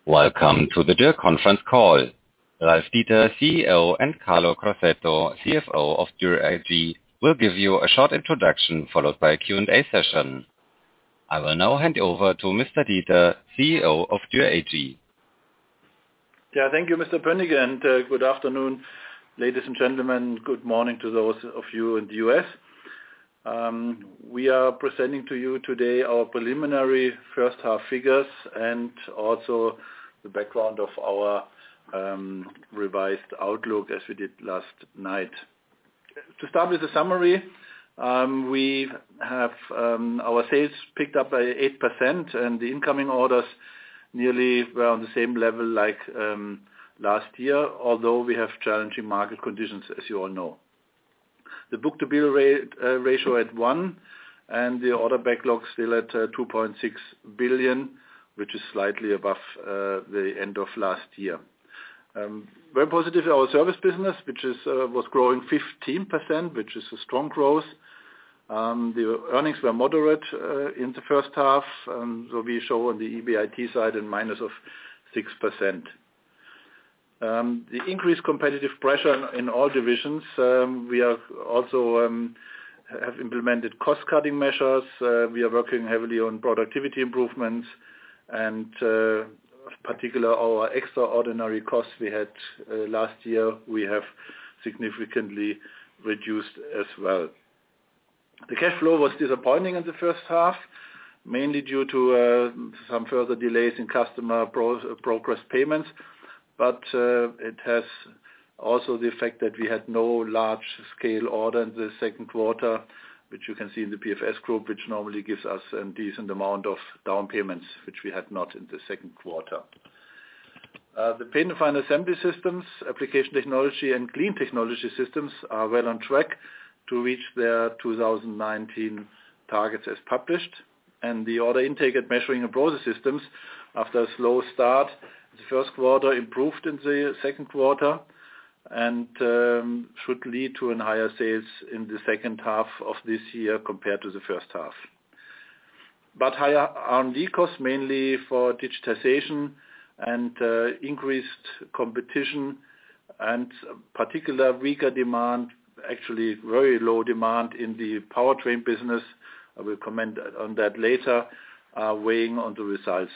Welcome to the Dürr conference call. Ralf Dieter, CEO, and Carlo Crosetto, CFO of Dürr AG, will give you a short introduction followed by a Q&A session. I will now hand over to Mr. Dieter, CEO of Dürr AG. Yeah, thank you, Mr. Pönig, and good afternoon, ladies and gentlemen. Good morning to those of you in the US. We are presenting to you today our preliminary first half figures and also the background of our revised outlook as we did last night. To start with the summary, we have our sales picked up by 8% and the incoming orders nearly were on the same level like last year, although we have challenging market conditions, as you all know. The book-to-bill ratio at 1 and the order backlog still at 2.6 billion, which is slightly above the end of last year. Very positive our service business, which was growing 15%, which is a strong growth. The earnings were moderate in the first half, so we show on the EBIT side a minus of 6%. The increased competitive pressure in all divisions. We are also have implemented cost-cutting measures. We are working heavily on productivity improvements, and particularly our extraordinary costs we had last year, we have significantly reduced as well. The cash flow was disappointing in the first half, mainly due to some further delays in customer progress payments. But it has also the effect that we had no large-scale order in the second quarter, which you can see in the PFS group, which normally gives us a decent amount of down payments, which we had not in the second quarter. The Paint and Final Assembly Systems, Application Technology and Clean Technology Systems are well on track to reach their 2019 targets as published. And the order intake at Measuring and Process Systems, after a slow start, the first quarter improved in the second quarter and should lead to higher sales in the second half of this year compared to the first half. But higher R&D costs, mainly for digitization and increased competition and particular weaker demand, actually very low demand in the powertrain business, I will comment on that later, are weighing on the results.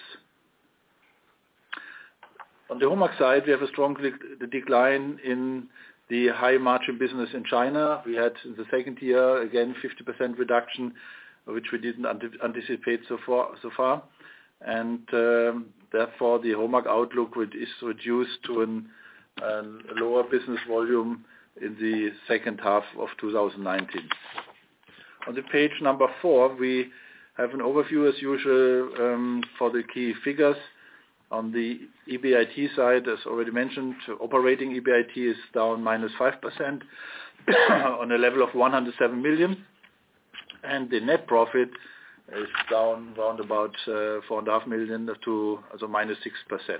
On the HOMAG side, we have a strong decline in the high-margin business in China. We had in the second year, again, 50% reduction, which we didn't anticipate so far. And therefore, the HOMAG outlook is reduced to a lower business volume in the second half of 2019. On the page number 4, we have an overview, as usual, for the key figures. On the EBIT side, as already mentioned, operating EBIT is down minus 5% on a level of 107 million. And the net profit is down around about 4.5 million to minus 6%.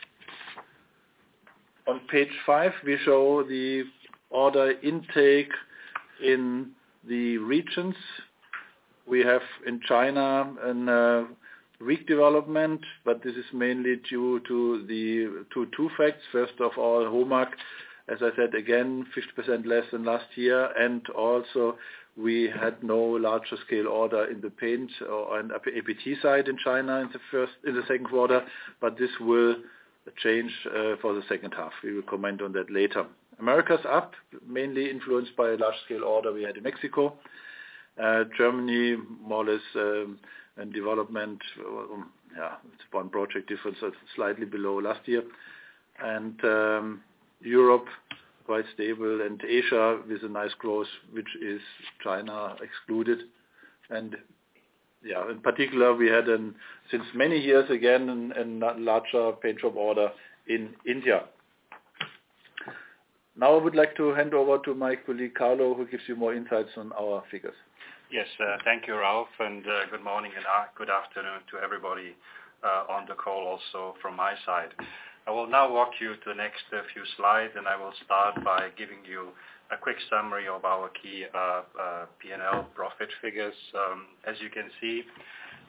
On page 5, we show the order intake in the regions. We have in China a weak development, but this is mainly due to the two facts. First of all, HOMAG, as I said again, 50% less than last year, and also we had no larger scale order in the paint or an APT side in China in the second quarter, but this will change for the second half. We will comment on that later. America's up, mainly influenced by a large scale order we had in Mexico. Germany, more or less, and development, it's one project difference, so it's slightly below last year. And Europe, quite stable, and Asia with a nice growth, which is China excluded. And in particular, we had since many years again a larger paint shop order in India. Now I would like to hand over to my colleague Carlo, who gives you more insights on our figures. Yes, thank you, Ralf, and good morning and good afternoon to everybody on the call also from my side. I will now walk you to the next few slides, and I will start by giving you a quick summary of our key P&L profit figures. As you can see,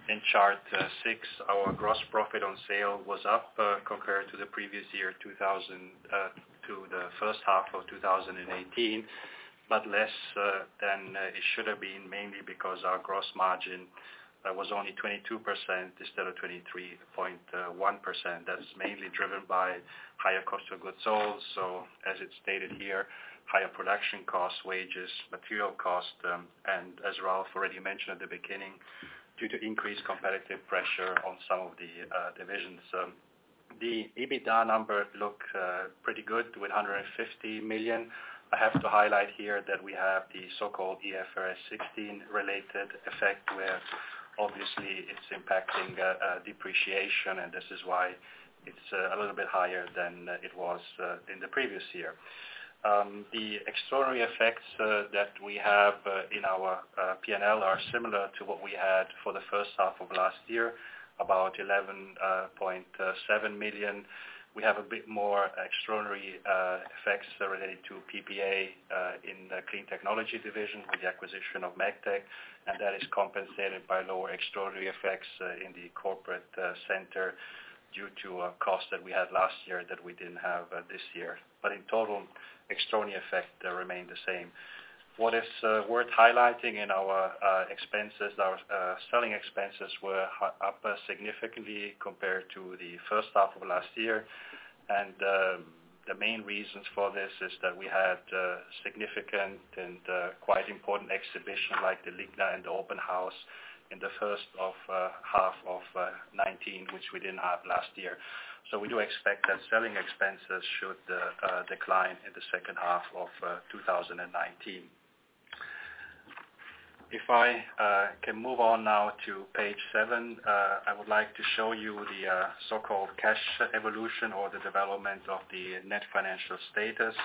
In chart 6, our gross profit on sale was up compared to the previous year, to the first half of 2018, but less than it should have been, mainly because our gross margin was only 22% instead of 23.1%. That's mainly driven by higher cost of goods sold. So as it's stated here, higher production costs, wages, material cost, and as Ralph already mentioned at the beginning, due to increased competitive pressure on some of the divisions. The EBITDA number looked pretty good with 150 million. I have to highlight here that we have the so-called IFRS 16 related effect, where obviously it's impacting depreciation, and this is why it's a little bit higher than it was in the previous year. The extraordinary effects that we have in our P&L are similar to what we had for the first half of last year, about 11.7 million. We have a bit more extraordinary effects related to PPA in the Clean Technology division with the acquisition of Megtec, and that is compensated by lower extraordinary effects in the corporate center due to a cost that we had last year that we didn't have this year. But in total, extraordinary effect remained the same. What is worth highlighting in our expenses, our selling expenses were up significantly compared to the first half of last year, and the main reasons for this is that we had significant and quite important exhibition like the Ligna and the Open House in the first half of 19, which we didn't have last year. So we do expect that selling expenses should decline in the second half of 2019. If I can move on now to page 7, I would like to show you the so-called cash evolution or the development of the net financial status.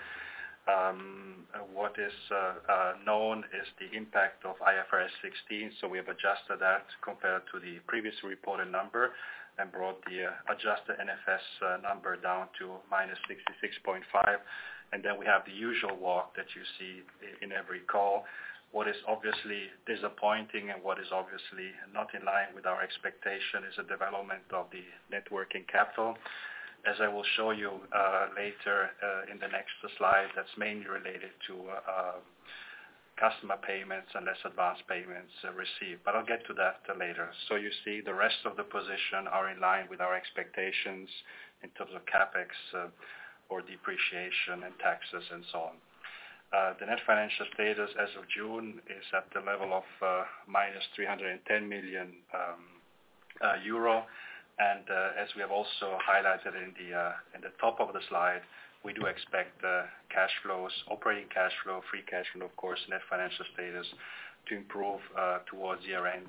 What is known is the impact of IFRS 16, so we have adjusted that compared to the previous reported number and brought the adjusted NFS number down to minus 66.5, and then we have the usual walk that you see in every call. What is obviously disappointing and what is obviously not in line with our expectation is the development of the net working capital. As I will show you later in the next slide, that's mainly related to customer payments and less advanced payments received. But I'll get to that later. So you see the rest of the position are in line with our expectations in terms of CapEx or depreciation and taxes and so on. The net financial status as of June is at the level of minus 310 million euro. And as we have also highlighted in the top of the slide, we do expect cash flows, operating cash flow, free cash flow, of course, net financial status to improve towards year end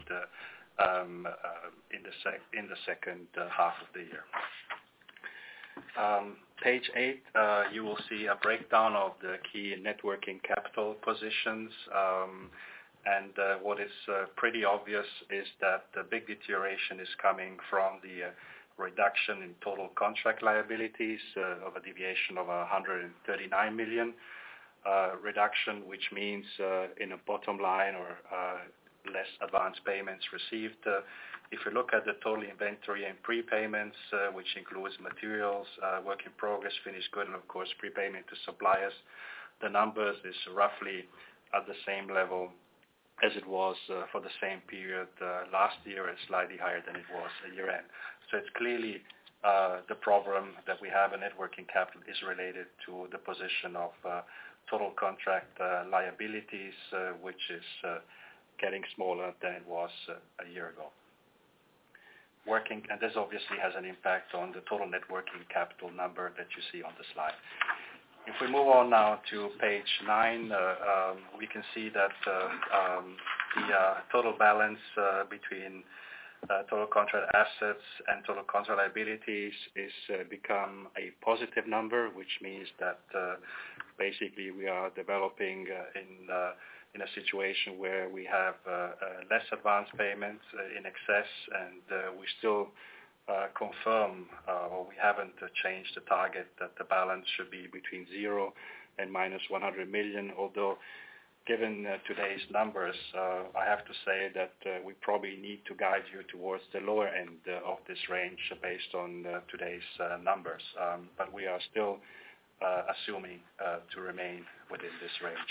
in the second half of the year. Page 8, you will see a breakdown of the key net working capital positions. And what is pretty obvious is that the big deterioration is coming from the reduction in total contract liabilities of a deviation of 139 million reduction, which means in a bottom line or less advance payments received. If you look at the total inventory and prepayments, which includes materials, work in progress, finished good, and of course prepayment to suppliers, the numbers is roughly at the same level as it was for the same period last year, and slightly higher than it was a year end. So it's clearly the problem that we have in net working capital is related to the position of total contract liabilities, which is getting smaller than it was a year ago. And this obviously has an impact on the total net working capital number that you see on the slide. If we move on now to page 9, we can see that the total balance between total contract assets and total contract liabilities is become a positive number, which means that basically we are developing in a situation where we have less advance payments in excess, and we still confirm, or we haven't changed the target that the balance should be between 0 and minus 100 million, although given today's numbers, I have to say that we probably need to guide you towards the lower end of this range based on today's numbers. But we are still assuming to remain within this range.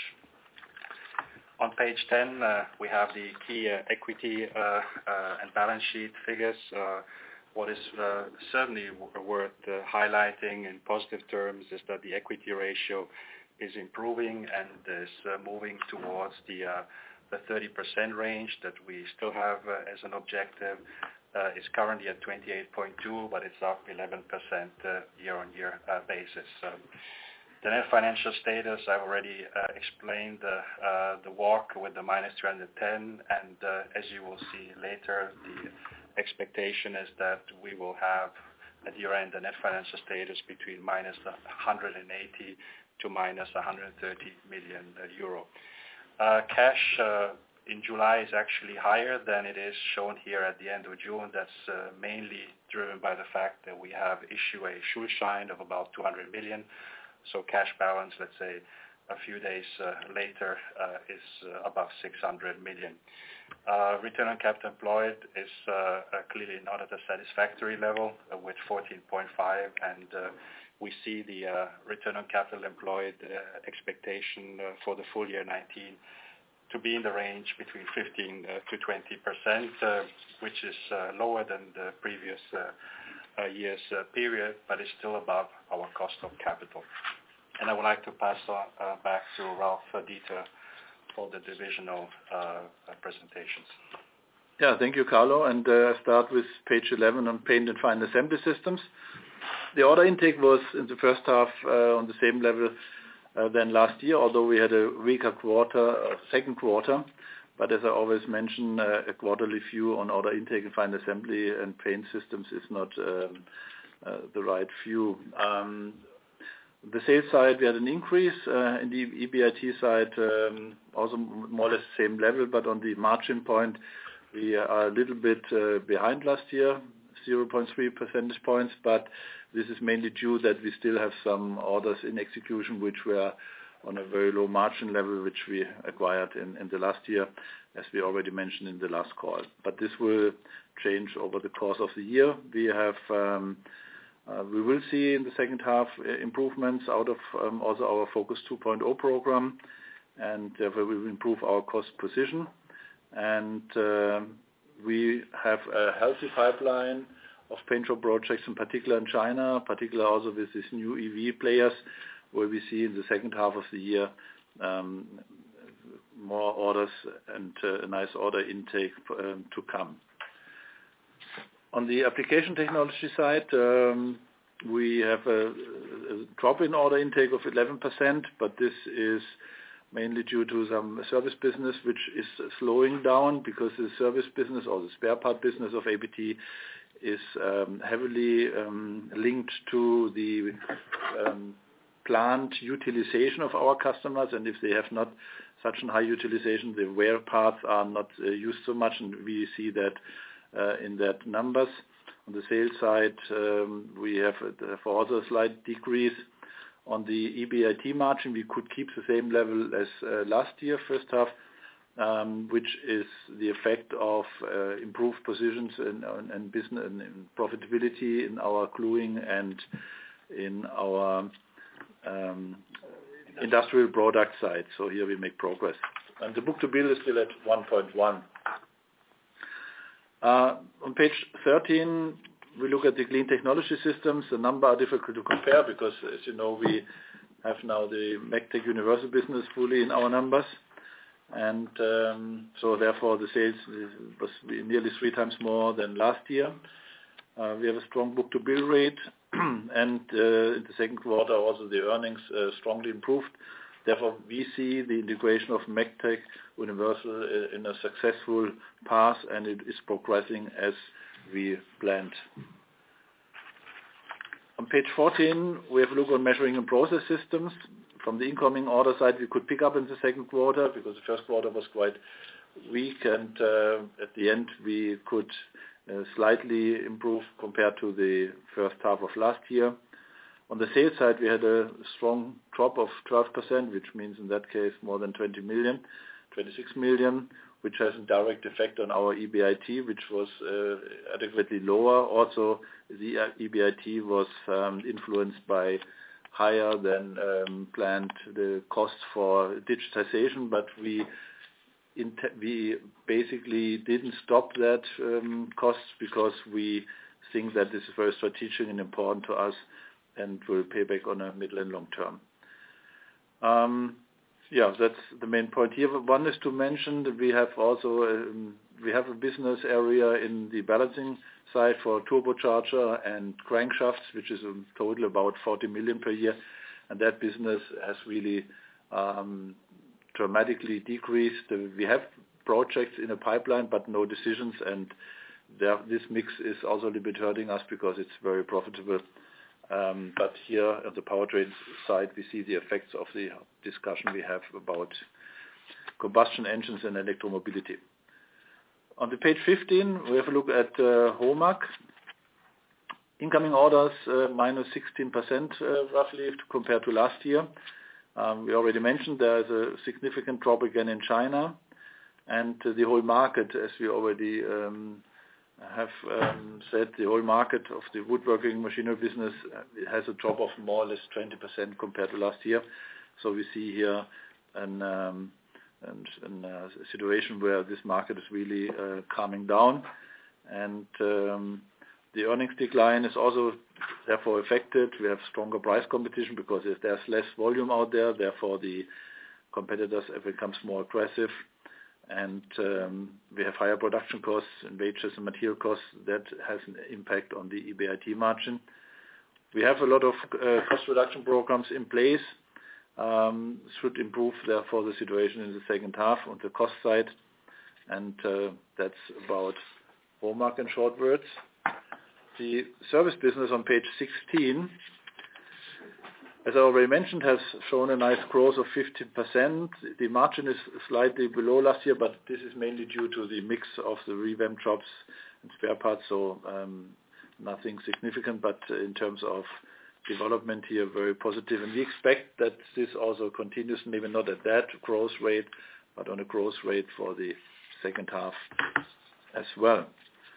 On page 10, we have the key equity and balance sheet figures. What is certainly worth highlighting in positive terms is that the equity ratio is improving and is moving towards the 30% range that we still have as an objective. It's currently at 28.2, but it's up 11% year-on-year basis. The net financial status, I've already explained the walk with the minus 210, and as you will see later, the expectation is that we will have at year-end the net financial status between minus 180 to minus 130 million euro. Cash in July is actually higher than it is shown here at the end of June. That's mainly driven by the fact that we have issued a Schuldschein of about 200 million. So cash balance, let's say, a few days later is above 600 million. Return on capital employed is clearly not at a satisfactory level with 14.5, and we see the return on capital employed expectation for the full year 19 to be in the range between 15 to 20%, which is lower than the previous year's period, but is still above our cost of capital. And I would like to pass on back to Ralf Dieter for the divisional presentations. Yeah, thank you, Carlo. And start with page 11 on Paint and Final Assembly Systems. The order intake was in the first half on the same level than last year, although we had a weaker second quarter. But as I always mention, a quarterly view on order intake and final assembly and paint systems is not the right view. The sales side, we had an increase. In the EBIT side, also more or less the same level, but on the margin point, we are a little bit behind last year, 0.3 percentage points, but this is mainly due that we still have some orders in execution which were on a very low margin level, which we acquired in the last year, as we already mentioned in the last call. But this will change over the course of the year. We will see in the second half improvements out of also our Focus 2.0 program, and therefore we will improve our cost position. And we have a healthy pipeline of paint shop projects, in particular in China, particularly also with these new EV players, where we see in the second half of the year more orders and a nice order intake to come. On the application technology side, we have a drop in order intake of 11%, but this is mainly due to some service business which is slowing down, because the service business or the spare part business of APT is heavily linked to the plant utilization of our customers, and if they have not such a high utilization, the wear parts are not used so much, and we see that in that numbers. On the sales side, we have for also a slight decrease. On the EBIT margin, we could keep the same level as last year, first half, which is the effect of improved positions and business and profitability in our gluing and in our industrial product side. So here we make progress. And the book-to-bill is still at 1.1. On page 13, we look at the Clean Technology Systems. The numbers are difficult to compare because, as you know, we have now the MEGTEC Universal business fully in our numbers. And so therefore the sales was nearly 3 times more than last year. We have a strong book-to-bill rate, and in the second quarter also the earnings strongly improved. Therefore we see the integration of MEGTEC Universal in a successful path, and it is progressing as we planned. On page 14, we have a look on Measuring and Process Systems. From the incoming order side, we could pick up in the second quarter because the first quarter was quite weak, and at the end we could slightly improve compared to the first half of last year. On the sales side, we had a strong drop of 12%, which means in that case more than 26 million, which has a direct effect on our EBIT, which was adequately lower. Also, the EBIT was influenced by higher than planned the costs for digitization, but we basically didn't stop that cost because we think that this is very strategic and important to us and will pay back on a middle and long term. That's the main point here. One is to mention that we have also we have a business area in the balancing side for turbocharger and crankshafts, which is in total about 40 million per year, and that business has really dramatically decreased. We have projects in a pipeline, but no decisions, and this mix is also a little bit hurting us because it's very profitable. But here at the powertrain side, we see the effects of the discussion we have about combustion engines and electromobility. On the page 15, we have a look at HOMAG. Incoming orders minus 16% roughly compared to last year. We already mentioned there is a significant drop again in China, and the whole market, as we already have said, the whole market of the woodworking machinery business has a drop of more or less 20% compared to last year. So we see here a situation where this market is really calming down, and the earnings decline is also therefore affected. We have stronger price competition because there's less volume out there. Therefore, the competitors have become more aggressive, and we have higher production costs and wages and material costs. That has an impact on the EBIT margin. We have a lot of cost reduction programs in place. Should improve therefore the situation in the second half on the cost side, and that's about HOMAG in short words. The service business on page 16, as I already mentioned, has shown a nice growth of 15%. The margin is slightly below last year, but this is mainly due to the mix of the revamp jobs and spare parts, so nothing significant, but in terms of development here, very positive. And we expect that this also continues, maybe not at that growth rate, but on a growth rate for the second half as well.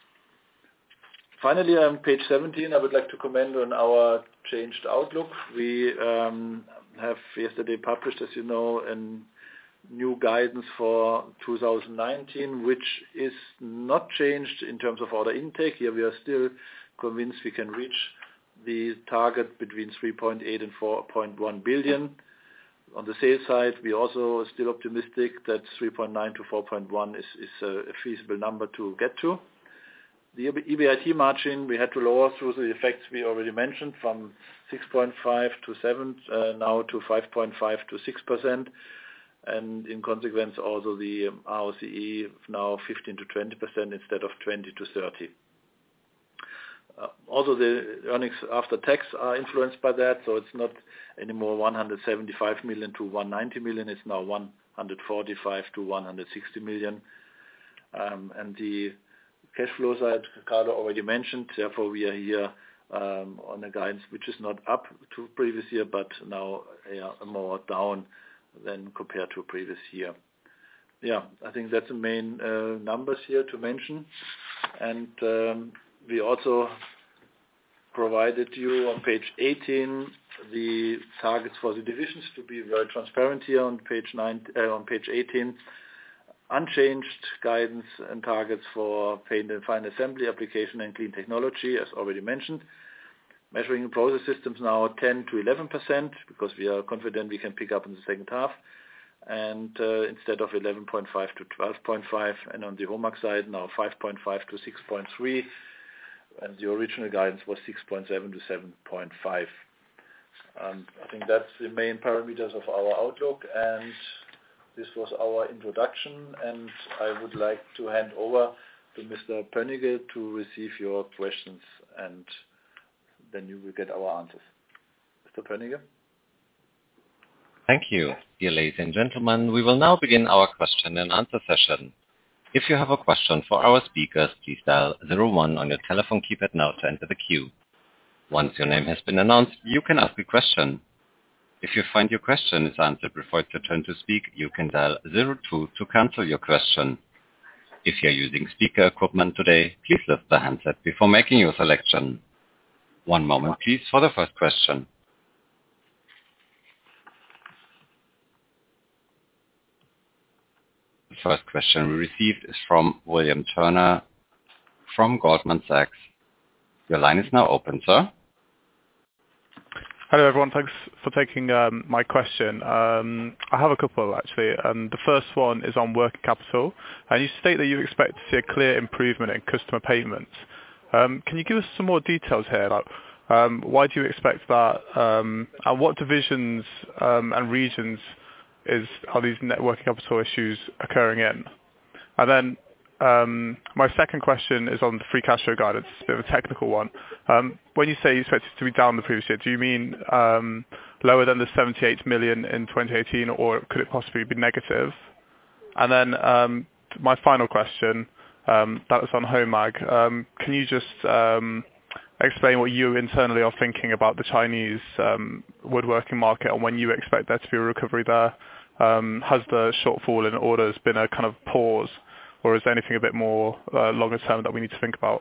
Finally, on page 17, I would like to comment on our changed outlook. We have yesterday published, as you know, a new guidance for 2019, which is not changed in terms of order intake. Here we are still convinced we can reach the target between 3.8 and 4.1 billion. On the sales side, we also are still optimistic that 3.9 to 4.1 is a feasible number to get to. The EBIT margin we had to lower through the effects we already mentioned, from 6.5 to 7, now to 5.5 to 6%, and in consequence also the ROCE now 15 to 20% instead of 20 to 30. Also the earnings after tax are influenced by that, so it's not anymore 175 million to 190 million, it's now 145 to 160 million. And the cash flow side, Carlo already mentioned, therefore we are here on a guidance which is not up to previous year, but now more down than compared to previous year. Yeah, I think that's the main numbers here to mention. And we also provided you on page 18 the targets for the divisions to be very transparent here on page 18. Unchanged guidance and targets for paint and fine assembly, application and clean technology, as already mentioned. Measuring and process systems now 10 to 11%, because we are confident we can pick up in the second half, and instead of 11.5 to 12.5, and on the HOMAG side now 5.5 to 6.3, and the original guidance was 6.7 to 7.5. I think that's the main parameters of our outlook, and this was our introduction, and I would like to hand over to Mr. Pönnige to receive your questions, and then you will get our answers. Mr. Pönnige? Thank you. Dear ladies and gentlemen, we will now begin our question and answer session. If you have a question for our speakers, please dial 01 on your telephone keypad now to enter the queue. Once your name has been announced, you can ask a question. If you find your question is answered before it's your turn to speak, you can dial 02 to cancel your question. If you're using speaker equipment today, please lift the handset before making your selection. One moment, please, for the first question. The first question we received is from William Turner from Goldman Sachs. Your line is now open, sir. Hello, everyone. Thanks for taking my question. I have a couple, actually. The first one is on working capital. And you state that you expect to see a clear improvement in customer payments. Can you give us some more details here? Why do you expect that? And what divisions and regions are these net working capital issues occurring in? And then my second question is on the free cash flow guidance. It's a bit of a technical one. When you say you expect it to be down the previous year, do you mean lower than the 78 million in 2018, or could it possibly be negative? And then my final question, that was on HOMAG. Can you just explain what you internally are thinking about the Chinese woodworking market and when you expect there to be a recovery there? Has the shortfall in orders been a kind of pause, or is there anything a bit more longer term that we need to think about?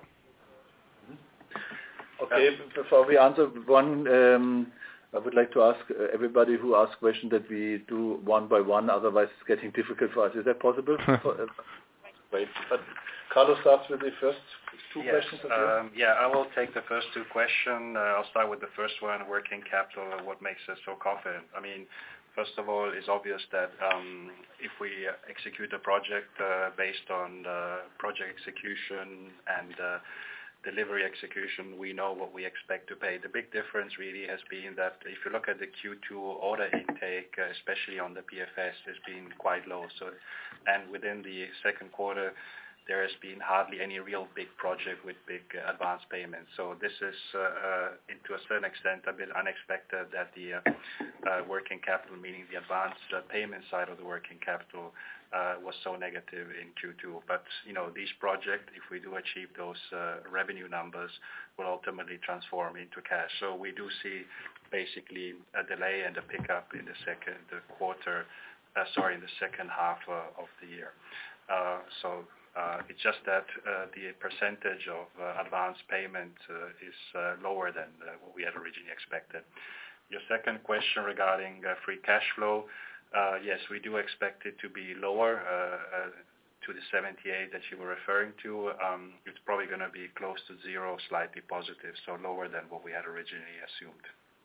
Okay, before we answer one, I would like to ask everybody who asks questions that we do one by one, otherwise it's getting difficult for us. Is that possible? Great. But Carlo starts with the first two questions. I will take the first two questions. I'll start with the first one, working capital, and what makes us so confident. I mean, first of all, it's obvious that if we execute a project based on project execution and delivery execution, we know what we expect to pay. The big difference really has been that if you look at the Q2 order intake, especially on the PFS, has been quite low. And within the second quarter, there has been hardly any real big project with big advance payments. So this is, to a certain extent, a bit unexpected that the working capital, meaning the advance payment side of the working capital, was so negative in Q2. But, these projects, if we do achieve those revenue numbers, will ultimately transform into cash. So we do see basically a delay and a pickup in the second half of the year. It's just that the percentage of advance payment is lower than what we had originally expected. Your second question regarding free cash flow, yes, we do expect it to be lower to the 78 that you were referring to. It's probably going to be close to zero, slightly positive, so lower than what we had originally assumed.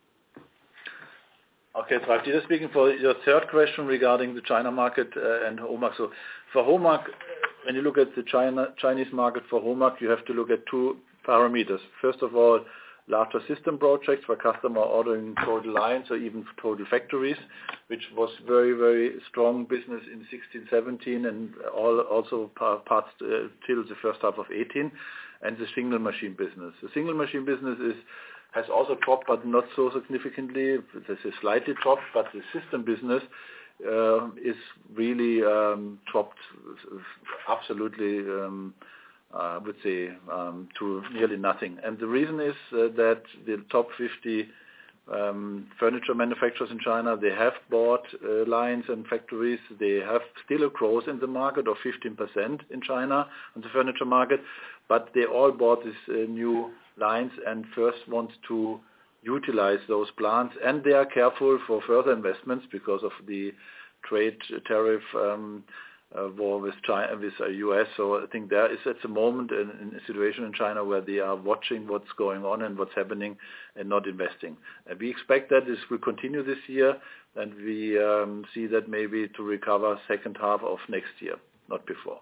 Okay, so I'm just speaking for your third question regarding the China market and HOMAG. So for HOMAG, when you look at the Chinese market for HOMAG, you have to look at two parameters. First of all, larger system projects for customer ordering total lines or even total factories, which was very, very strong business in 16-17 and also parts till the first half of 18, and the single machine business. The single machine business has also dropped, but not so significantly. This is slightly dropped, but the system business is really dropped absolutely, I would say, to nearly nothing. And the reason is that the top 50 furniture manufacturers in China, they have bought lines and factories. They have still a growth in the market of 15% in China on the furniture market, but they all bought these new lines and first want to utilize those plants, and they are careful for further investments because of the trade tariff war with China, with US. So I think there is at the moment in a situation in China where they are watching what's going on and what's happening and not investing. And we expect that this will continue this year, and we see that maybe to recover second half of next year, not before.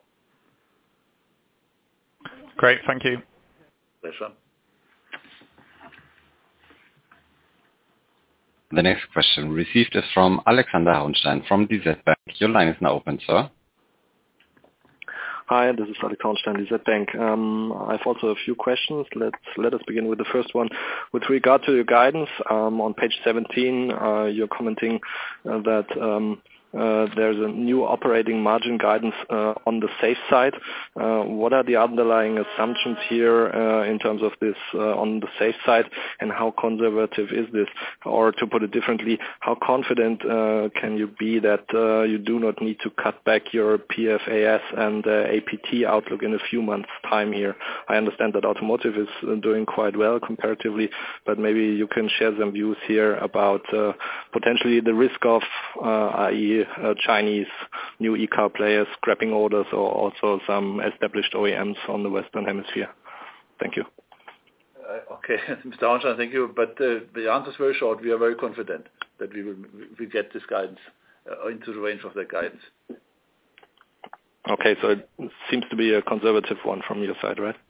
Great, thank you. Pleasure. The next question received is from Alexander Hauenstein from DZ Bank. Your line is now open, sir. Hi, this is Alex Hauenstein, DZ Bank. I've also a few questions. Let us begin with the first one. With regard to your guidance, on page 17, you're commenting that there's a new operating margin guidance on the safe side. What are the underlying assumptions here in terms of this on the safe side, and how conservative is this? Or to put it differently, how confident can you be that you do not need to cut back your PFAS and APT outlook in a few months' time here? I understand that automotive is doing quite well comparatively, but maybe you can share some views here about potentially the risk of, i.e., Chinese new e-car players scrapping orders, or also some established OEMs on the Western Hemisphere. Thank you. Okay, Mr. Hornstein, thank you. But the answer is very short. We are very confident that we will get this guidance into the range of that guidance. Okay, so it seems to be a conservative one from your side, right?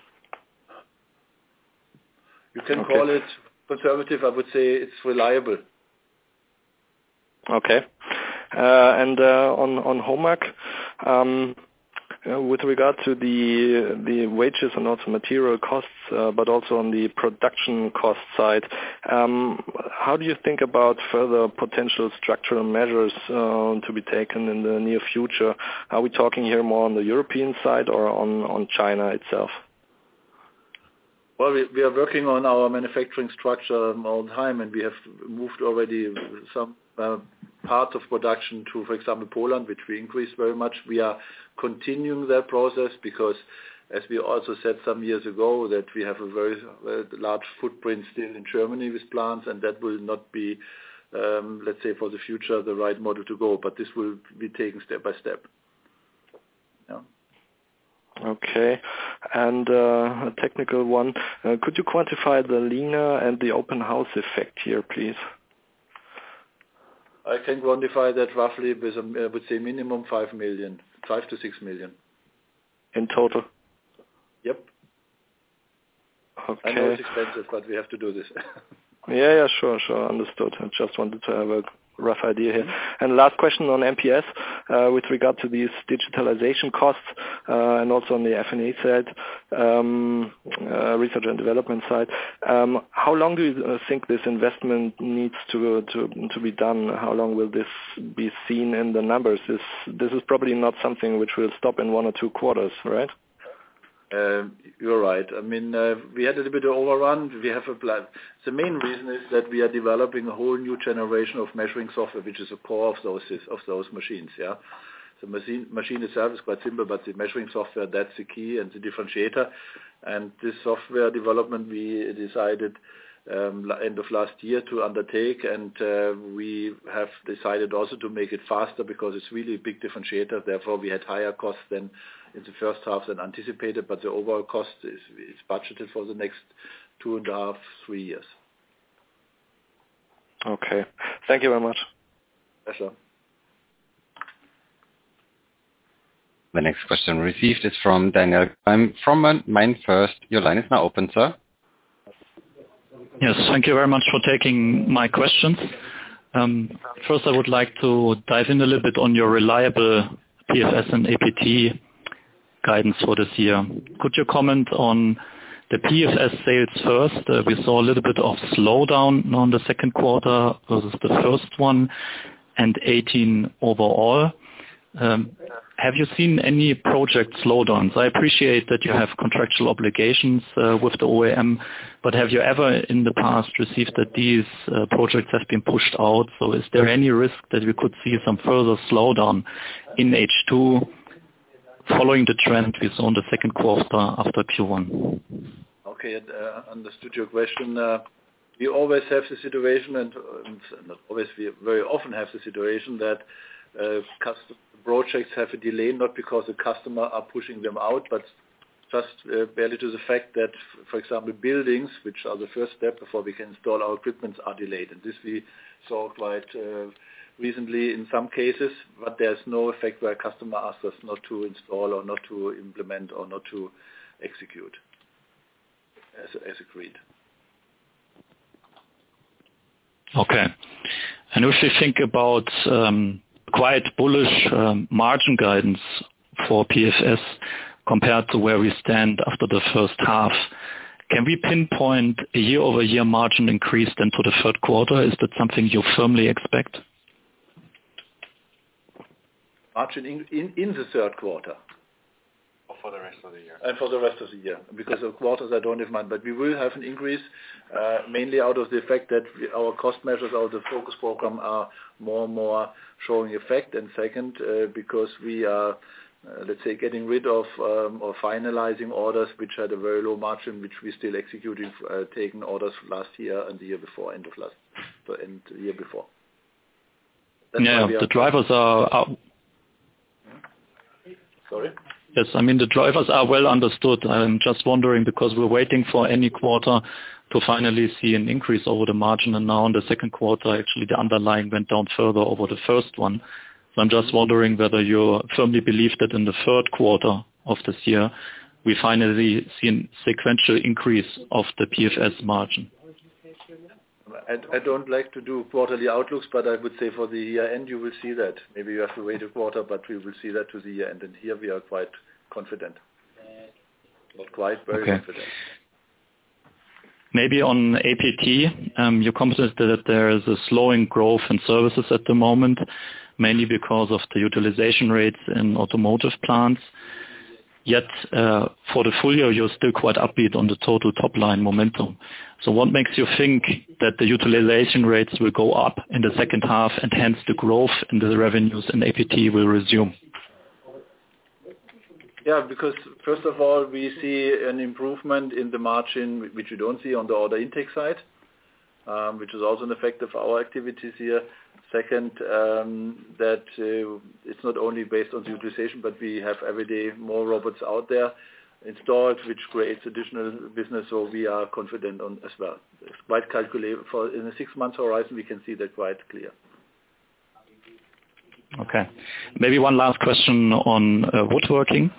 You can call it conservative. I would say it's reliable. Okay. And on HOMAG, with regard to the wages and also material costs, but also on the production cost side, how do you think about further potential structural measures to be taken in the near future? Are we talking here more on the European side or on China itself? Well, we are working on our manufacturing structure all the time, and we have moved already some parts of production to, for example, Poland, which we increased very much. We are continuing that process because, as we also said some years ago, that we have a very large footprint still in Germany with plants, and that will not be, let's say, for the future, the right model to go. But this will be taken step by step. Yeah. Okay. And a technical one. Could you quantify the Lina and the open house effect here, please? I can quantify that roughly with, I would say, minimum 5 to 6 million. In total? Yep. Okay. I know it's expensive, but we have to do this. Yeah, sure, understood. I just wanted to have a rough idea here. And last question on MPS, with regard to these digitalization costs, and also on the F&E side, research and development side. How long do you think this investment needs to be done? How long will this be seen in the numbers? This is probably not something which will stop in 1 or 2 quarters, right? You're right. I mean, we had a little bit of overrun. We have a plan. The main reason is that we are developing a whole new generation of measuring software, which is a core of those machines. Yeah, the machine itself is quite simple, but the measuring software, that's the key and the differentiator. And this software development we decided end of last year to undertake, and we have decided also to make it faster because it's really a big differentiator. Therefore, we had higher costs than in the first half than anticipated, but the overall cost is budgeted for the next 2.5, 3 years. Okay. Thank you very much. Pleasure. The next question received is from Daniel. I'm from MainFirst. Your line is now open, sir. Yes, thank you very much for taking my questions. First, I would like to dive in a little bit on your reliable PFS and APT guidance for this year. Could you comment on the PFS sales first? We saw a little bit of slowdown on the second quarter versus the first one, and 18 overall. Have you seen any project slowdowns? I appreciate that you have contractual obligations with the OEM, but have you ever in the past received that these projects have been pushed out? So is there any risk that we could see some further slowdown in H2 following the trend we saw in the second quarter after Q1? Okay, understood your question. We always have the situation, and not always, we very often have the situation that projects have a delay, not because the customer are pushing them out, but just barely to the fact that, for example, buildings, which are the first step before we can install our equipment, are delayed. And this we saw quite recently in some cases, but there's no effect where a customer asks us not to install or not to implement or not to execute as agreed. Okay. And if you think about quite bullish margin guidance for PFS compared to where we stand after the first half, can we pinpoint a year-over-year margin increase into the third quarter? Is that something you firmly expect? margin in the third quarter. Or for the rest of the year. And for the rest of the year, because of quarters I don't have mind, but we will have an increase mainly out of the fact that our cost measures out of the focus program are more and more showing effect, and second, because we are, let's say, getting rid of or finalizing orders which had a very low margin, which we still executing, taken orders last year and the year before, end of the year before. That's the drivers are. Sorry? Yes, I mean, the drivers are well understood. I'm just wondering because we're waiting for any quarter to finally see an increase over the margin, and now in the second quarter, actually the underlying went down further over the first one. So I'm just wondering whether you firmly believe that in the third quarter of this year, we finally see a sequential increase of the PFS margin. I don't like to do quarterly outlooks, but I would say for the year end you will see that. Maybe you have to wait a quarter, but we will see that to the year end, and here we are quite confident. Not quite, very confident. Maybe on APT, you commented that there is a slowing growth in services at the moment, mainly because of the utilization rates in automotive plants. Yet for the full year, you're still quite upbeat on the total top line momentum. So what makes you think that the utilization rates will go up in the second half and hence the growth in the revenues in APT will resume? Yeah, because first of all, we see an improvement in the margin, which you don't see on the order intake side, which is also an effect of our activities here. Second, that it's not only based on the utilization, but we have every day more robots out there installed, which creates additional business, so we are confident on as well. It's quite calculated. For in a 6 month horizon, we can see that quite clear. Okay. Maybe one last question on woodworking.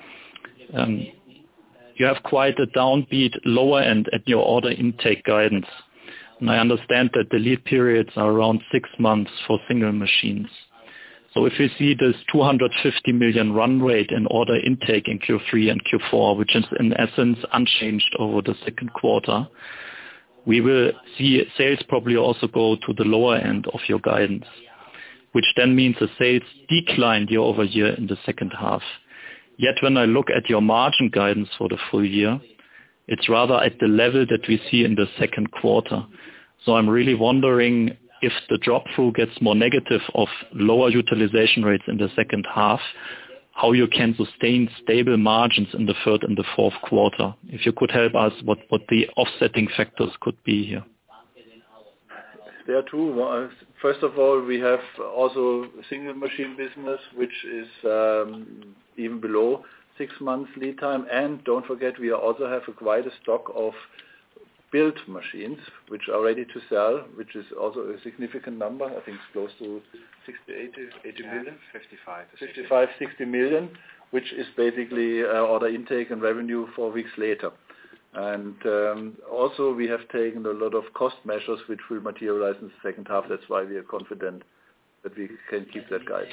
You have quite a downbeat lower end at your order intake guidance. And I understand that the lead periods are around 6 months for single machines. So if we see this 250 million run rate in order intake in Q3 and Q4, which is in essence unchanged over the second quarter, we will see sales probably also go to the lower end of your guidance, which then means the sales declined year over year in the second half. Yet when I look at your margin guidance for the full year, it's rather at the level that we see in the second quarter. So I'm really wondering if the drop-through gets more negative of lower utilization rates in the second half, how you can sustain stable margins in the third and the fourth quarter. If you could help us what the offsetting factors could be here. There are two. First of all, we have also single machine business, which is even below 6 months lead time. And don't forget, we also have quite a stock of built machines, which are ready to sell, which is also a significant number. I think it's close to 80 million. 55, 60 million, which is basically order intake and revenue 4 weeks later. And also we have taken a lot of cost measures which will materialize in the second half. That's why we are confident that we can keep that guidance.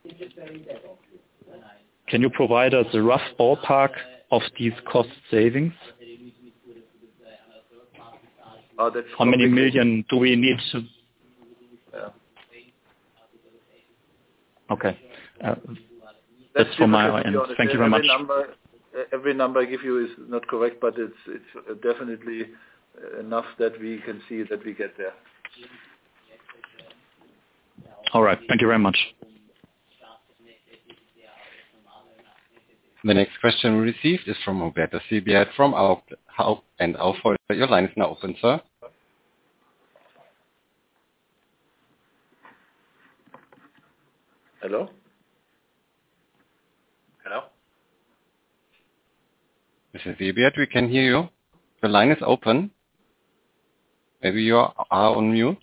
Can you provide us a rough ballpark of these cost savings? How many million do we need to? Yeah. Okay. That's from my end. Thank you very much. Every number I give you is not correct, but it's definitely enough that we can see that we get there. All right. Thank you very much. The next question we received is from Roberto Sibiat from Hauck & Aufhäuser. Your line is now open, sir. Hello? Hello? Mr. Sibiat, we can hear you. The line is open. Maybe you are on mute.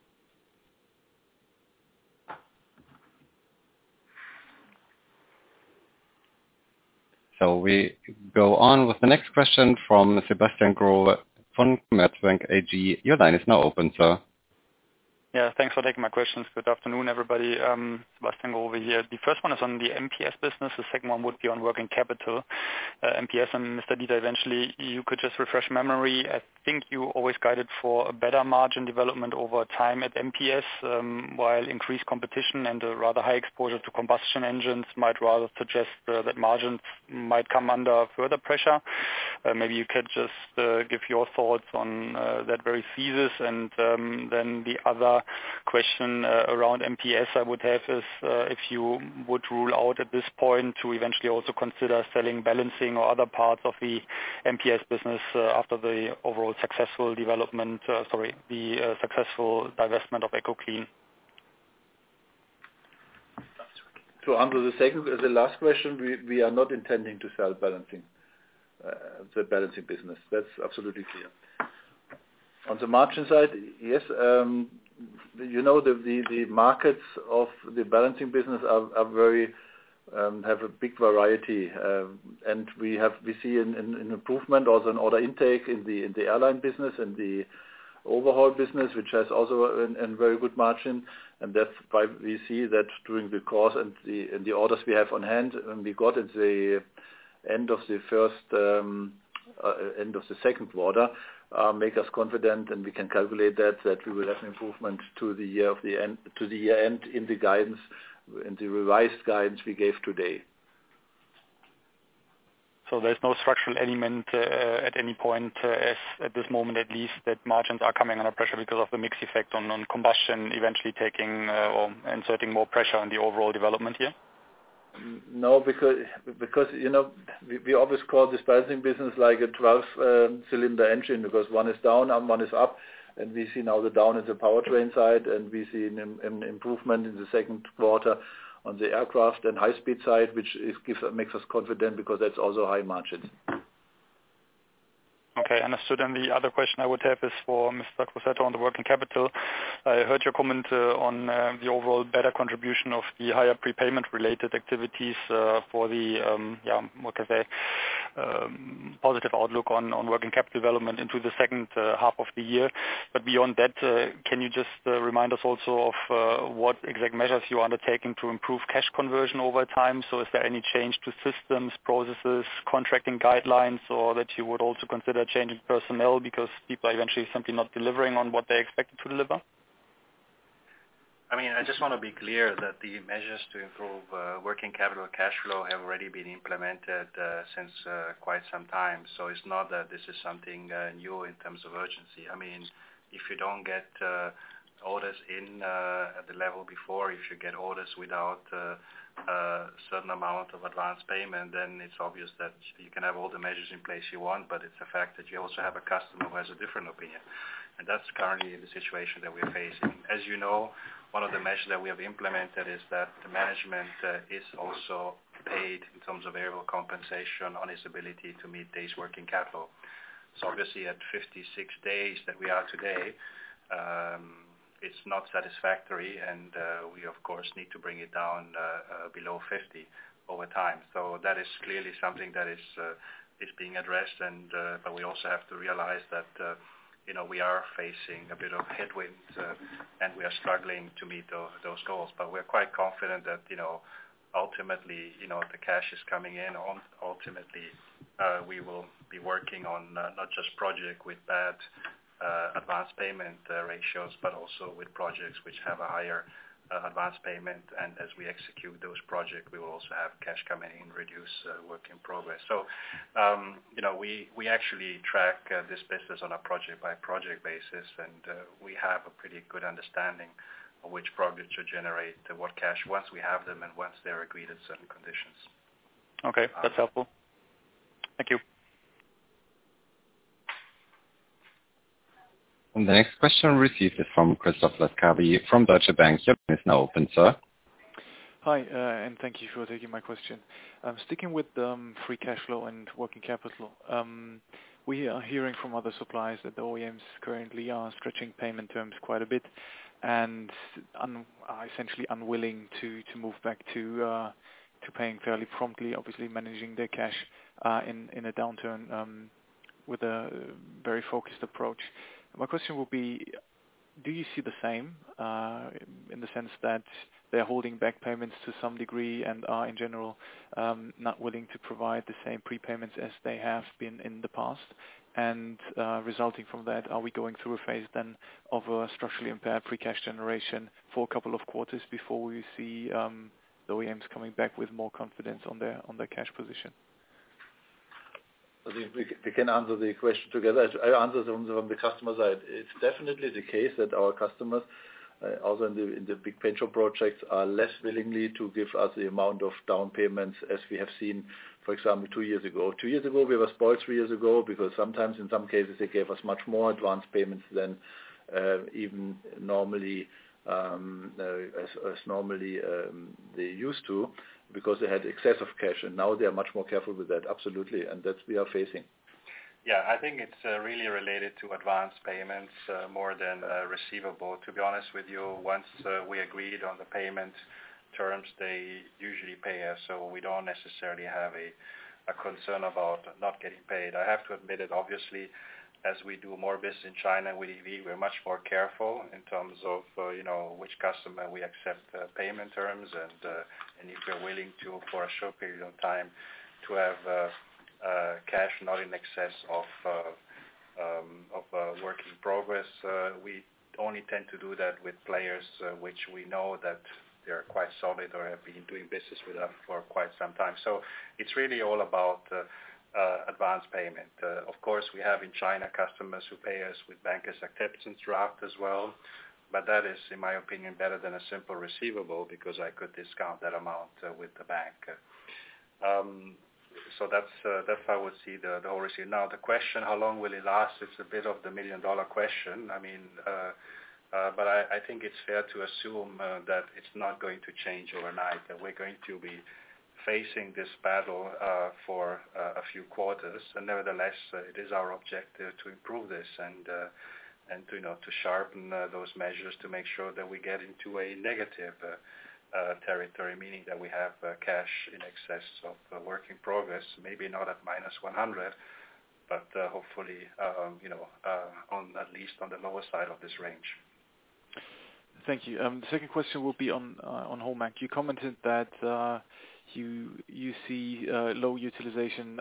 So we go on with the next question from Sebastian Grohe from Commerzbank AG. Your line is now open, sir. Yeah, thanks for taking my questions. Good afternoon, everybody. Sebastian over here. The first one is on the MPS business. The second one would be on working capital. MPS and Mr. Dieter, eventually you could just refresh memory. I think you always guided for a better margin development over time at MPS, while increased competition and a rather high exposure to combustion engines might rather suggest that margins might come under further pressure. Maybe you could just give your thoughts on that very thesis, and then the other question around MPS I would have is if you would rule out at this point to eventually also consider selling balancing or other parts of the MPS business after the overall successful development, successful divestment of EcoClean. To answer the last question, we are not intending to sell balancing, the balancing business. That's absolutely clear. On the margin side, yes, the markets of the balancing business are very have a big variety, and we see an improvement also in order intake in the airline business and the overhaul business, which has also a very good margin, and that's why we see that during the course and the orders we have on hand, and we got at the end of the second quarter, make us confident, and we can calculate that we will have an improvement to the year end in the guidance, in the revised guidance we gave today. So there's no structural element at any point, as at this moment at least, that margins are coming under pressure because of the mix effect on combustion eventually taking or inserting more pressure on the overall development here? No, because we always call this balancing business like a 12-cylinder engine, because one is down and one is up, and we see now the down is the powertrain side, and we see an improvement in the second quarter on the aircraft and high-speed side, which makes us confident because that's also high margins. Okay, understood. And the other question I would have is for Mr. Crosetto on the working capital. I heard your comment on the overall better contribution of the higher prepayment-related activities for the positive outlook on working capital development into the second half of the year. But beyond that, can you just remind us also of what exact measures you are undertaking to improve cash conversion over time? So is there any change to systems, processes, contracting guidelines, or that you would also consider changing personnel because people are eventually simply not delivering on what they expected to deliver? I mean, I just want to be clear that the measures to improve working capital cash flow have already been implemented since quite some time. So it's not that this is something new in terms of urgency. I mean, if you don't get orders in at the level before, if you get orders without a certain amount of advance payment, then it's obvious that you can have all the measures in place you want, but it's a fact that you also have a customer who has a different opinion. And that's currently the situation that we're facing. As you know, one of the measures that we have implemented is that the management is also paid in terms of variable compensation on his ability to meet days working capital. So obviously at 56 days that we are today, it's not satisfactory, and we of course need to bring it down below 50 over time. So that is clearly something that is being addressed, and but we also have to realize that we are facing a bit of headwinds, and we are struggling to meet those goals. But we're quite confident that ultimately the cash is coming in. Ultimately, we will be working on not just project with bad advance payment ratios, but also with projects which have a higher advance payment, and as we execute those projects, we will also have cash coming in, reduce work in progress. So, we actually track this business on a project-by-project basis, and we have a pretty good understanding of which projects should generate what cash once we have them and once they're agreed at certain conditions. Okay, that's helpful. Thank you. And the next question received is from Christoph Laskawi from Deutsche Bank. Your line is now open, sir. Hi, and thank you for taking my question. Sticking with free cash flow and working capital, we are hearing from other suppliers that the OEMs currently are stretching payment terms quite a bit and are essentially unwilling to move back to paying fairly promptly, obviously managing their cash in a downturn with a very focused approach. My question would be, Do you see the same in the sense that they're holding back payments to some degree and are in general not willing to provide the same prepayments as they have been in the past? And resulting from that, are we going through a phase then of a structurally impaired free cash generation for a couple of quarters before we see the OEMs coming back with more confidence on their cash position? I think we can answer the question together. I answer from the customer side. It's definitely the case that our customers, also in the big pension projects, are less willingly to give us the amount of down payments as we have seen, for example, 2 years ago. 2 years ago, we were spoiled 3 years ago because sometimes, in some cases, they gave us much more advance payments than even normally as normally they used to, because they had excess of cash, and now they are much more careful with that. Absolutely, and that's we are facing. Yeah, I think it's really related to advance payments more than receivable. To be honest with you, once we agreed on the payment terms, they usually pay us, so we don't necessarily have a concern about not getting paid. I have to admit it, obviously, as we do more business in China with EV, we're much more careful in terms of which customer we accept payment terms, and if we're willing to, for a short period of time, to have cash not in excess of work in progress. We only tend to do that with players which we know that they're quite solid or have been doing business with us for quite some time. So it's really all about advance payment. Of course, we have in China customers who pay us with bankers' acceptance draft as well, but that is, in my opinion, better than a simple receivable because I could discount that amount with the bank. So that's how I would see the whole receipt. Now the question, how long will it last? It's a bit of the $1 million question. I mean, but I think it's fair to assume that it's not going to change overnight. That we're going to be facing this battle for a few quarters, and nevertheless, it is our objective to improve this and to sharpen those measures to make sure that we get into a negative territory, meaning that we have cash in excess of work in progress, maybe not at -100, but hopefully, on at least on the lower side of this range. Thank you. The second question will be on Holmac. You commented that you see low utilization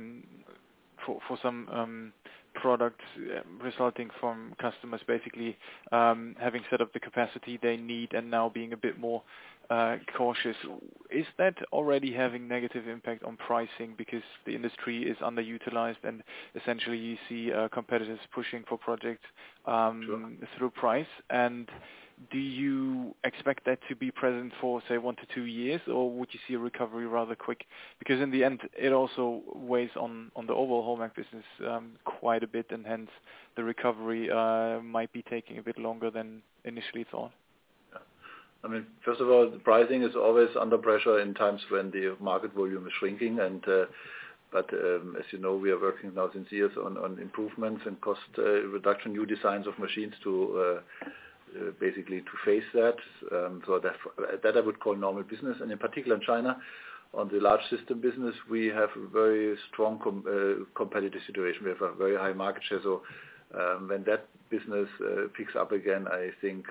for some products resulting from customers basically having set up the capacity they need and now being a bit more cautious. Is that already having negative impact on pricing because the industry is underutilized and essentially you see competitors pushing for projects through price? And do you expect that to be present for, say, 1 to 2 years, or would you see a recovery rather quick? Because in the end, it also weighs on the overall Holmac business quite a bit, and hence the recovery might be taking a bit longer than initially thought. I mean, first of all, the pricing is always under pressure in times when the market volume is shrinking, and but as you know, we are working now since years on improvements and cost reduction, new designs of machines to basically to face that. So that I would call normal business, and in particular in China, on the large system business, we have a very strong competitive situation. We have a very high market share. So when that business picks up again, I think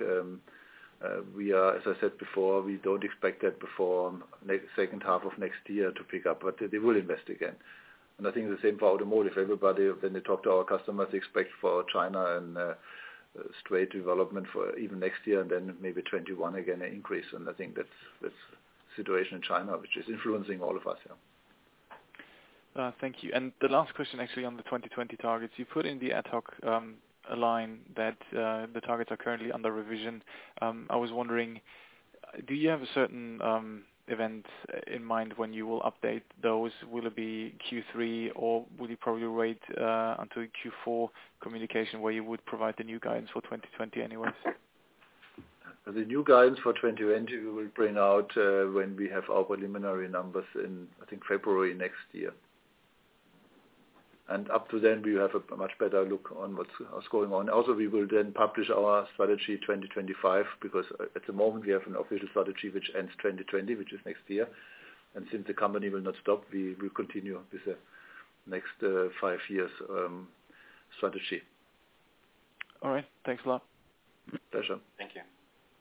we are, as I said before, we don't expect that before second half of next year to pick up, but they will invest again. And I think the same for automotive. Everybody, when they talk to our customers, expect for China and straight development for even next year, and then maybe 21 again an increase. And I think that's the situation in China, which is influencing all of us. Yeah. Thank you. And the last question, actually, on the 2020 targets, you put in the ad hoc a line that the targets are currently under revision. I was wondering, do you have a certain event in mind when you will update those? Will it be Q3, or will you probably wait until Q4 communication where you would provide the new guidance for 2020 anyways? The new guidance for 2020 we will bring out when we have our preliminary numbers in, I think, February next year. And up to then, we have a much better look on what's going on. Also, we will then publish our strategy 2025, because at the moment we have an official strategy which ends 2020, which is next year. And since the company will not stop, we will continue with the next 5 years strategy. All right. Thanks a lot. Pleasure. Thank you.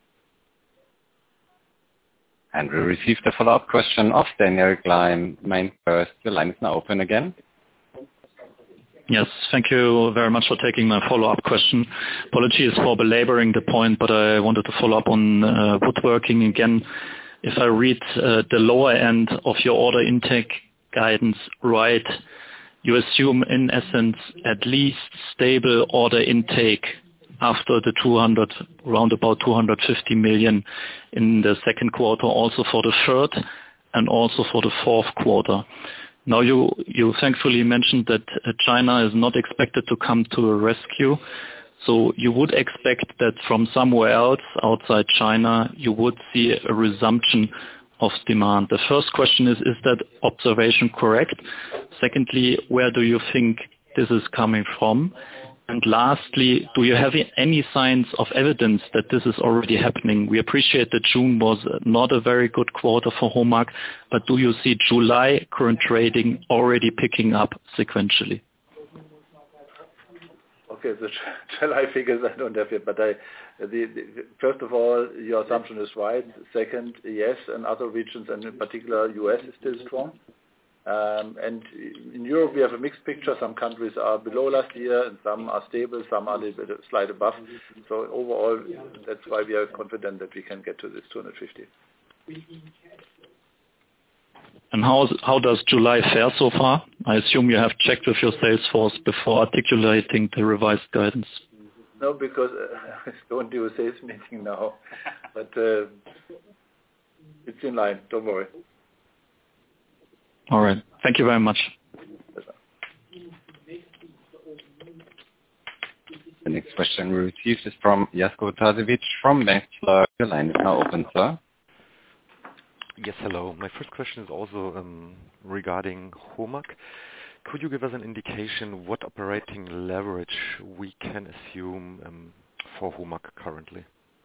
And we received a follow-up question of Daniel Gleim, MainFirst. Your line is now open again. Yes, thank you very much for taking my follow-up question. Apologies for belaboring the point, but I wanted to follow up on woodworking again. If I read the lower end of your order intake guidance right, you assume in essence at least stable order intake after the around about 250 million in the second quarter, also for the third and also for the fourth quarter. Now you thankfully mentioned that China is not expected to come to a rescue, so you would expect that from somewhere else outside China you would see a resumption of demand. The first question is that observation correct? Secondly, where do you think this is coming from? And lastly, do you have any signs of evidence that this is already happening? We appreciate that June was not a very good quarter for HOMAG, but do you see July current trading already picking up sequentially? Okay, the July figures I don't have yet, but first of all, your assumption is right. Second, yes, and other regions, and in particular US is still strong. And in Europe we have a mixed picture. Some countries are below last year and some are stable, some are a little bit slight above. So overall, that's why we are confident that we can get to this 250. And how does July fare so far? I assume you have checked with your sales force before articulating the revised guidance. No, because I don't do a sales meeting now, but it's in line. Don't worry. All right. Thank you very much. The next question we received is from Jasko Tadevich from Metzler. Your line is now open, sir. Yes, hello. My first question is also regarding HOMAG. Could you give us an indication what operating leverage we can assume for HOMAG currently?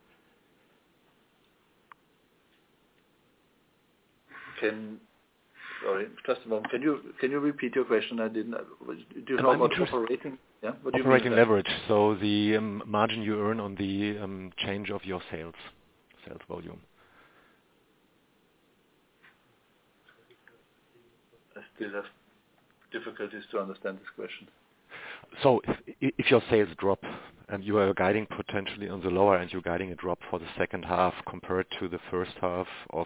Sorry, just a moment. Can you repeat your question? I didn't. Do you know about operating? Yeah. What do you mean? Operating leverage. So the margin you earn on the change of your sales volume. I still have difficulties to understand this question. So if your sales drop and you are guiding potentially on the lower end, you're guiding a drop for the second half compared to the first half of,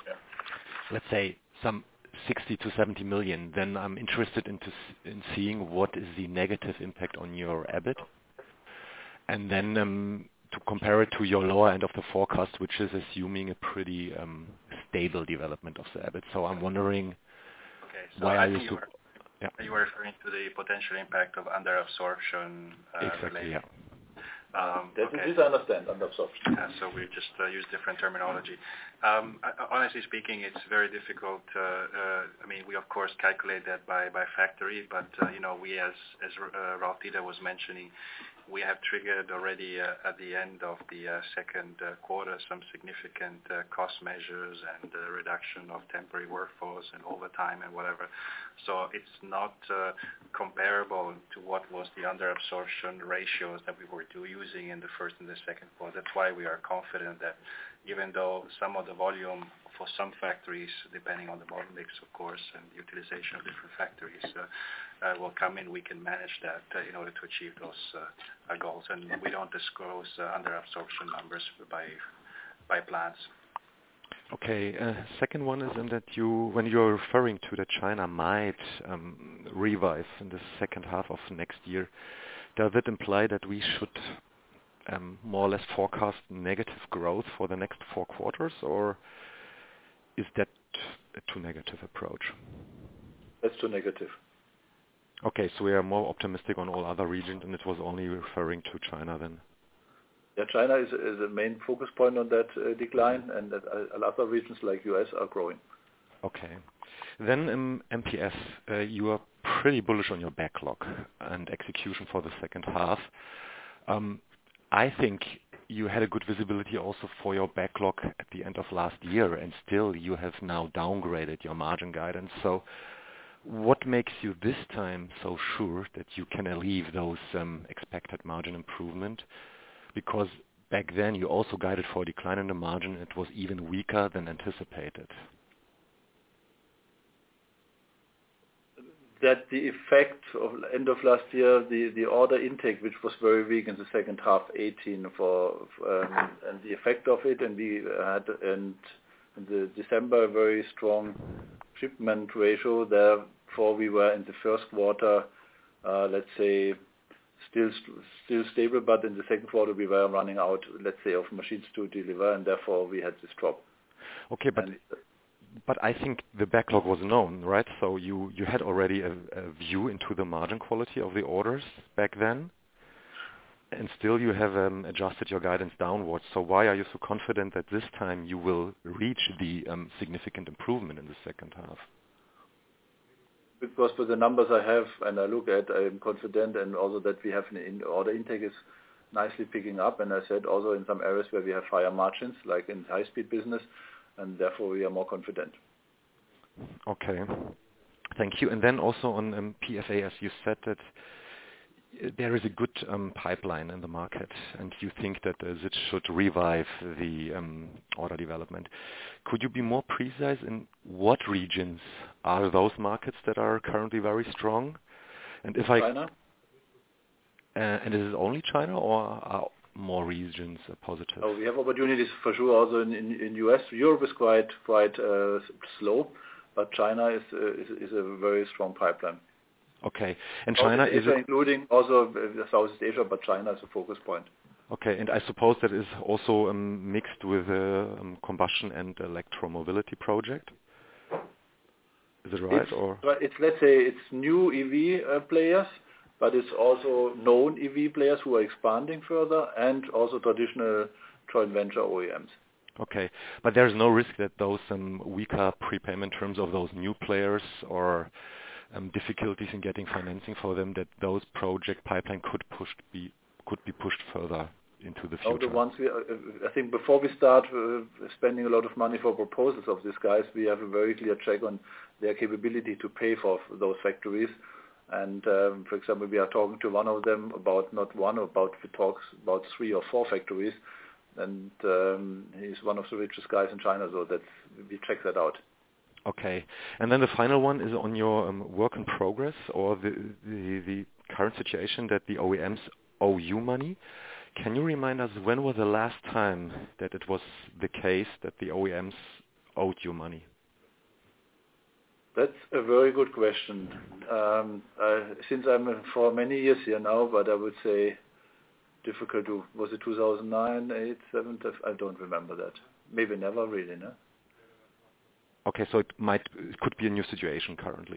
let's say, some 60 to 70 million, then I'm interested in seeing what is the negative impact on your EBIT. And then to compare it to your lower end of the forecast, which is assuming a pretty stable development of the EBIT. So I'm wondering, why are you... Are you referring to the potential impact of under absorption? Exactly, yeah. This I understand, under absorption. Yeah, so we just use different terminology. Honestly speaking, it's very difficult. I mean, we of course calculate that by factory, but we as Ralf Dieter was mentioning, we have triggered already at the end of the second quarter some significant cost measures and reduction of temporary workforce and overtime and whatever. So it's not comparable to what was the under absorption ratios that we were using in the first and the second quarter. That's why we are confident that even though some of the volume for some factories, depending on the model mix, of course, and the utilization of different factories will come in, we can manage that in order to achieve those goals. And we don't disclose under absorption numbers by plants. Okay. Second one is in that when you're referring to that China might revive in the second half of next year, does it imply that we should more or less forecast negative growth for the next 4 quarters, or is that a too negative approach? That's too negative. Okay, so we are more optimistic on all other regions, and it was only referring to China then. Yeah, China is a main focus point on that decline, and that other regions like US are growing. Okay. Then in MPS, you are pretty bullish on your backlog and execution for the second half. I think you had a good visibility also for your backlog at the end of last year, and still you have now downgraded your margin guidance. So what makes you this time so sure that you can achieve those expected margin improvement? Because back then you also guided for a decline in the margin. It was even weaker than anticipated. That the effect of end of last year, the order intake, which was very weak in the second half 18 and the effect of it, and we had in the December a very strong shipment ratio. Therefore, we were in the first quarter, let's say, still stable, but in the second quarter we were running out, let's say, of machines to deliver, and therefore we had this drop. Okay, but I think the backlog was known, right? So you had already a view into the margin quality of the orders back then, and still you have adjusted your guidance downwards. So why are you so confident that this time you will reach the significant improvement in the second half? Because for the numbers I have and I look at, I am confident, and also that we have order intake is nicely picking up, and I said also in some areas where we have higher margins, like in high-speed business, and therefore we are more confident. Okay, thank you. And then also on PFAS, you said that there is a good pipeline in the market, and you think that it should revive the order development. Could you be more precise in what regions are those markets that are currently very strong? And if China. And is it only China, or are more regions positive? Oh, we have opportunities for sure also in US. Europe is quite slow, but China is a very strong pipeline. Okay, and China is including also Southeast Asia, but China is a focus point. Okay, and I suppose that is also mixed with a combustion and electromobility project. Is it right? It's let's say it's new EV players, but it's also known EV players who are expanding further, and also traditional joint venture OEMs. Okay, but there's no risk that those weaker prepayment terms of those new players or difficulties in getting financing for them, that those project pipeline could be pushed further into the future? The ones I think before we start spending a lot of money for proposals of these guys, we have a very clear check on their capability to pay for those factories. And for example, we are talking to one of them about we talk about 3 or 4 factories, and he's one of the richest guys in China, so that we check that out. Okay, and then the final one is on your work in progress, or the current situation that the OEMs owe you money. Can you remind us when was the last time that it was the case that the OEMs owed you money? That's a very good question. Since I'm for many years here now, but I would say difficult to, was it 2009, 8, 7? I don't remember that. Maybe never really, no? Okay, so it could be a new situation currently.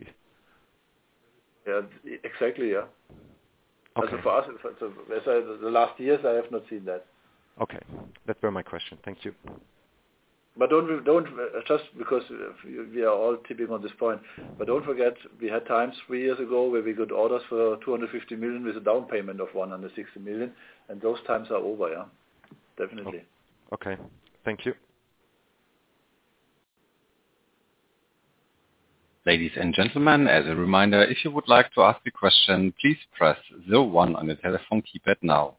Yeah, exactly, yeah. Okay. Also for us, the last years I have not seen that. Okay, that were my question. Thank you. But don't just because we are all tipping on this point. But don't forget, we had times 3 years ago where we got orders for 250 million with a down payment of 160 million, and those times are over. Yeah, definitely. Okay, thank you. Ladies and gentlemen, as a reminder, if you would like to ask a question, please press 01 on your telephone keypad now.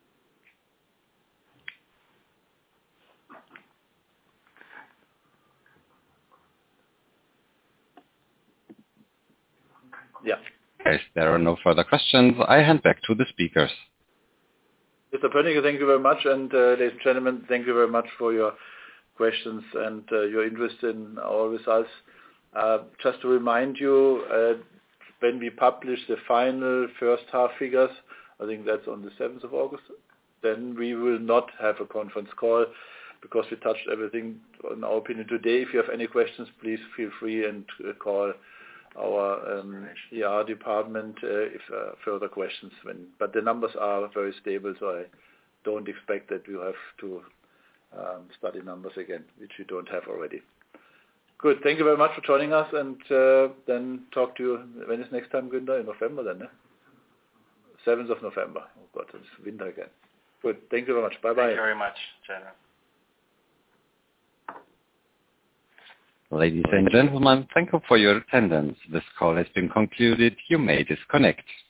Yeah. As there are no further questions, I hand back to the speakers. Mr. Pöniger, thank you very much, and ladies and gentlemen, thank you very much for your questions and your interest in our results. Just to remind you, when we publish the final first half figures, I think that's on the 7th of August, then we will not have a conference call because we touched everything in our opinion today. If you have any questions, please feel free and call our ER department if further questions. But the numbers are very stable, so I don't expect that you have to study numbers again, which you don't have already. Good. Thank you very much for joining us, and then talk to you. When is next time, Günther? In November then, eh? 7th of November. Oh God, it's winter again. Good. Thank you very much. Bye-bye. Thank you very much, General. Ladies and gentlemen, thank you for your attendance. This call has been concluded. You may disconnect.